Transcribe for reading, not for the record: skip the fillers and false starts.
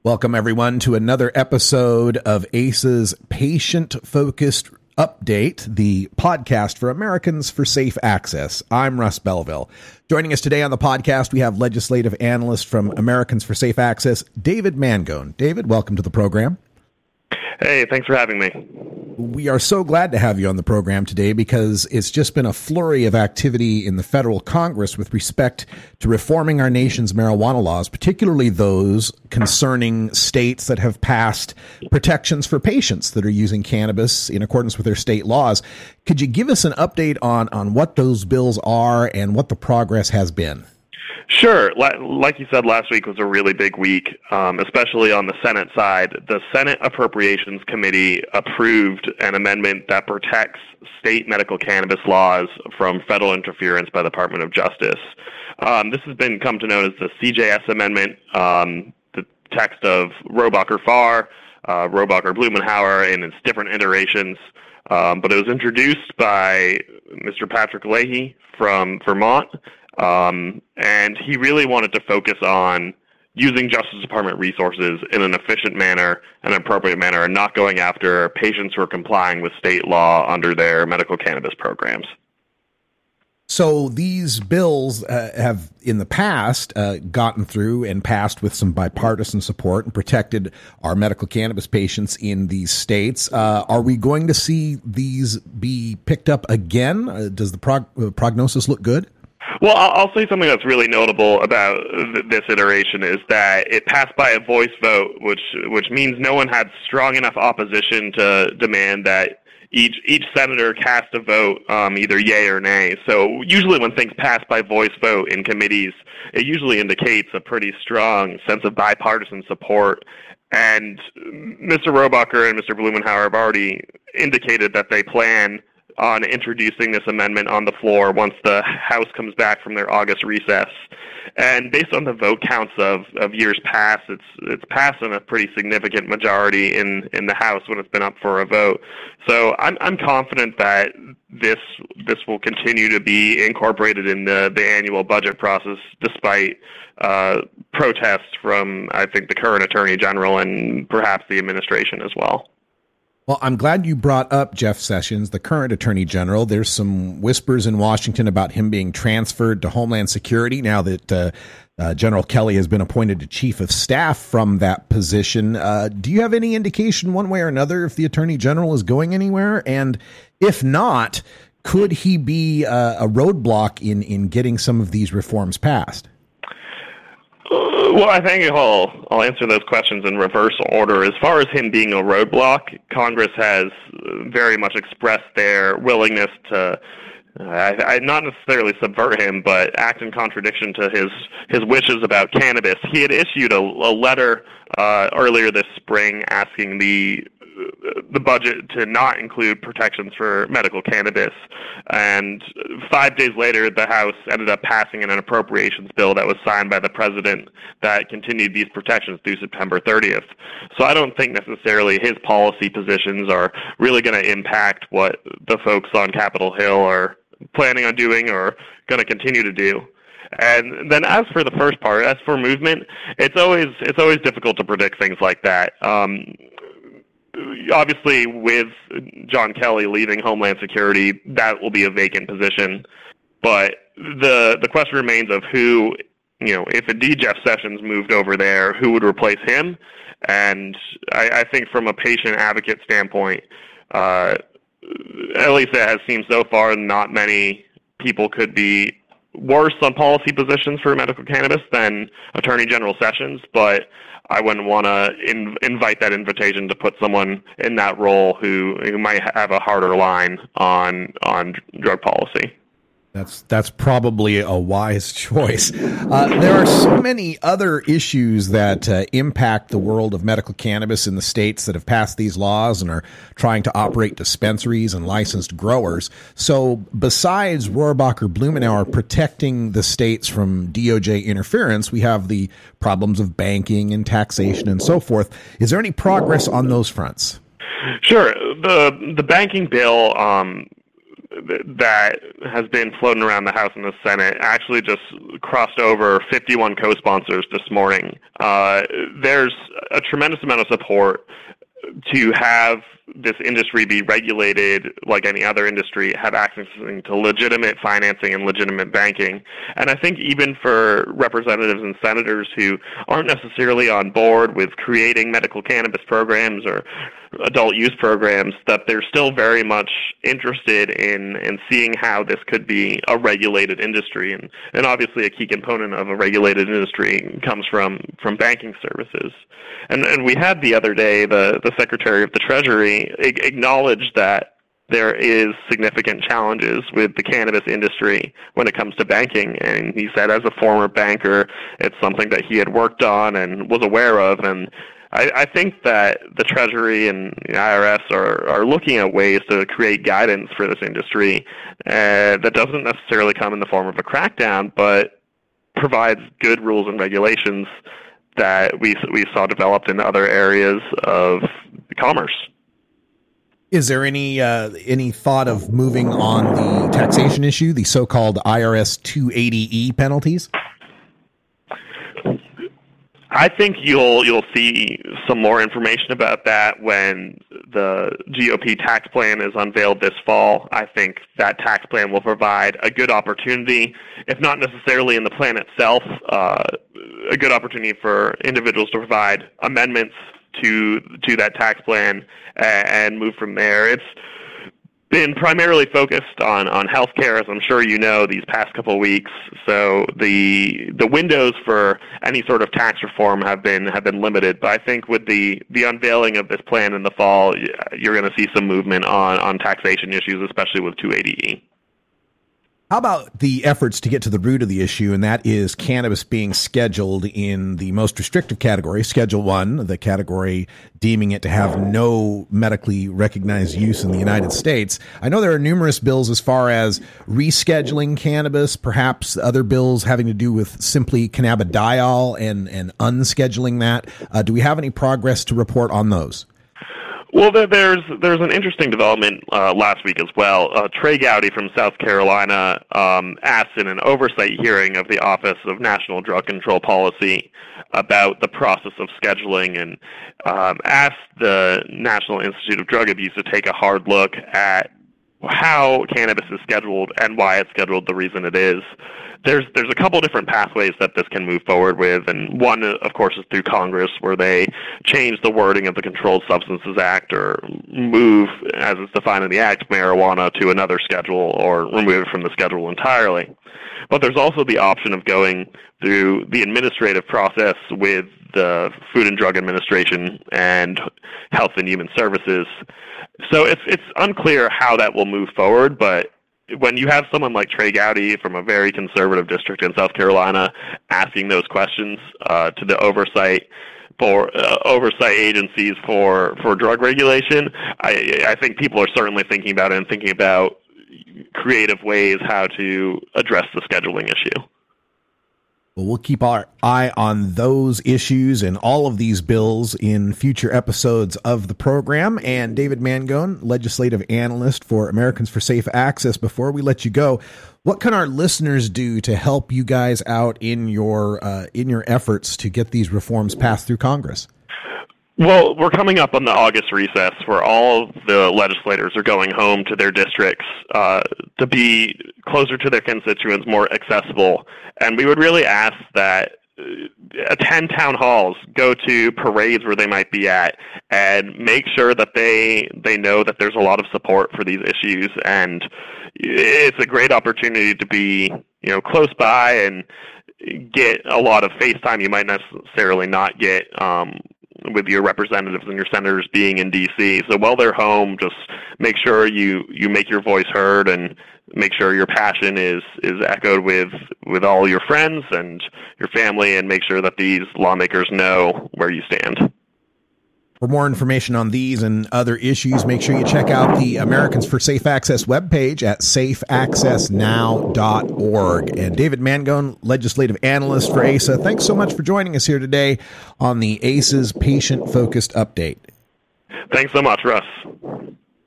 Welcome, everyone, to another episode of ACE's Patient-Focused Update, the podcast for Americans for Safe Access. I'm Russ Belville. Joining us today on the podcast, we have legislative analyst from Americans for Safe Access, David Mangone. David, welcome to the program. Hey, thanks for having me. We are so glad to have you on the program today because it's just been a flurry of activity in the federal Congress with respect to reforming our nation's marijuana laws, particularly those concerning states that have passed protections for patients that are using cannabis in accordance with their state laws. Could you give us an update on what those bills are and what the progress has been? Sure. Like you said, last week was a really big week, especially on the Senate side. The Senate Appropriations Committee approved an amendment that protects state medical cannabis laws from federal interference by the Department of Justice. This has been come to known as the CJS Amendment, the text of Rohrabacher-Farr, Rohrabacher-Blumenauer in its different iterations. But it was introduced by Mr. Patrick Leahy from Vermont. And he really wanted to focus on using Justice Department resources in an efficient manner, an appropriate manner, and not going after patients who are complying with state law under their medical cannabis programs. So these bills have, in the past, gotten through and passed with some bipartisan support and protected our medical cannabis patients in these states. Are we going to see these be picked up again? Does the prognosis look good? Well, I'll say something that's really notable about this iteration is that it passed by a voice vote, which means no one had strong enough opposition to demand that each senator cast a vote, either yay or nay. So usually when things pass by voice vote in committees, it usually indicates a pretty strong sense of bipartisan support. And Mr. Rohrabacher and Mr. Blumenauer have already indicated that they plan on introducing this amendment on the floor once the House comes back from their August recess. And based on the vote counts of years past, it's passed in a pretty significant majority in the House when it's been up for a vote. So I'm confident that this will continue to be incorporated in the annual budget process, despite protests from, I think, the current Attorney General and perhaps the administration as well. Well, I'm glad you brought up Jeff Sessions, the current Attorney General. There's some whispers in Washington about him being transferred to Homeland Security now that General Kelly has been appointed to Chief of Staff from that position. Do you have any indication one way or another if the Attorney General is going anywhere? And if not, could he be a roadblock in getting some of these reforms passed? Well, I think I'll answer those questions in reverse order. As far as him being a roadblock, Congress has very much expressed their willingness to not necessarily subvert him, but act in contradiction to his wishes about cannabis. He had issued a letter earlier this spring asking the budget to not include protections for medical cannabis. And 5 days later, the House ended up passing an appropriations bill that was signed by the president that continued these protections through September 30th. So I don't think necessarily his policy positions are really going to impact what the folks on Capitol Hill are planning on doing or going to continue to do. And then as for the first part, as for movement, it's always difficult to predict things like that. Obviously, with John Kelly leaving Homeland Security, that will be a vacant position. But the question remains of who, if indeed Jeff Sessions moved over there, who would replace him? And I think from a patient advocate standpoint, at least it has seemed so far, not many people could be worse on policy positions for medical cannabis than Attorney General Sessions, but I wouldn't want to invite that invitation to put someone in that role who might have a harder line on drug policy. That's probably a wise choice. There are so many other issues that impact the world of medical cannabis in the states that have passed these laws and are trying to operate dispensaries and licensed growers. So besides Rohrabacher-Blumenauer protecting the states from DOJ interference, we have the problems of banking and taxation and so forth. Is there any progress on those fronts? Sure. The banking bill that has been floating around the House and the Senate actually just crossed over 51 co-sponsors this morning. There's a tremendous amount of support to have this industry be regulated like any other industry, have access to legitimate financing and legitimate banking. And I think even for representatives and senators who aren't necessarily on board with creating medical cannabis programs or adult use programs, that they're still very much interested in seeing how this could be a regulated industry. And obviously a key component of a regulated industry comes from banking services. And we had the other day, the Secretary of the Treasury acknowledged that there is significant challenges with the cannabis industry when it comes to banking. And he said as a former banker, it's something that he had worked on and was aware of. And I think that the Treasury and the IRS are looking at ways to create guidance for this industry that doesn't necessarily come in the form of a crackdown, but provides good rules and regulations that we saw developed in other areas of commerce. Is there any thought of moving on the taxation issue, the so-called IRS 280E penalties? I think you'll see some more information about that when the GOP tax plan is unveiled this fall. I think that tax plan will provide a good opportunity, if not necessarily in the plan itself, a good opportunity for individuals to provide amendments to that tax plan and move from there. It's been primarily focused on healthcare, as I'm sure you know, these past couple of weeks. So the windows for any sort of tax reform have been limited. But I think with the unveiling of this plan in the fall, you're going to see some movement on taxation issues, especially with 280E. How about the efforts to get to the root of the issue, and that is cannabis being scheduled in the most restrictive category, Schedule 1, the category deeming it to have no medically recognized use in the United States? I know there are numerous bills as far as rescheduling cannabis, perhaps other bills having to do with simply cannabidiol and unscheduling that. Do we have any progress to report on those? Well, there's an interesting development last week as well. Trey Gowdy from South Carolina asked in an oversight hearing of the Office of National Drug Control Policy about the process of scheduling and asked the National Institute of Drug Abuse to take a hard look at how cannabis is scheduled and why it's scheduled the reason it is. There's a couple different pathways that this can move forward with, and one, of course, is through Congress, where they change the wording of the Controlled Substances Act or move, as it's defined in the Act, marijuana to another schedule or remove it from the schedule entirely. But there's also the option of going through the administrative process with the Food and Drug Administration and Health and Human Services. So it's unclear how that will move forward, but when you have someone like Trey Gowdy from a very conservative district in South Carolina asking those questions to the oversight agencies for drug regulation, I think people are certainly thinking about it and thinking about creative ways how to address the scheduling issue. Well, we'll keep our eye on those issues and all of these bills in future episodes of the program. And David Mangone, legislative analyst for Americans for Safe Access. Before we let you go, what can our listeners do to help you guys out in your efforts to get these reforms passed through Congress? Well, we're coming up on the August recess where all the legislators are going home to their districts to be closer to their constituents, more accessible. And we would really ask that attend town halls, go to parades where they might be at, and make sure that they know that there's a lot of support for these issues. And it's a great opportunity to be, close by and get a lot of face time you might necessarily not get with your representatives and your senators being in D.C. So while they're home, just make sure you make your voice heard and make sure your passion is echoed with all your friends and your family, and make sure that these lawmakers know where you stand. For more information on these and other issues, make sure you check out the Americans for Safe Access webpage at safeaccessnow.org. And David Mangone, legislative analyst for ASA, thanks so much for joining us here today on the ACE's Patient Focused Update. Thanks so much, Russ.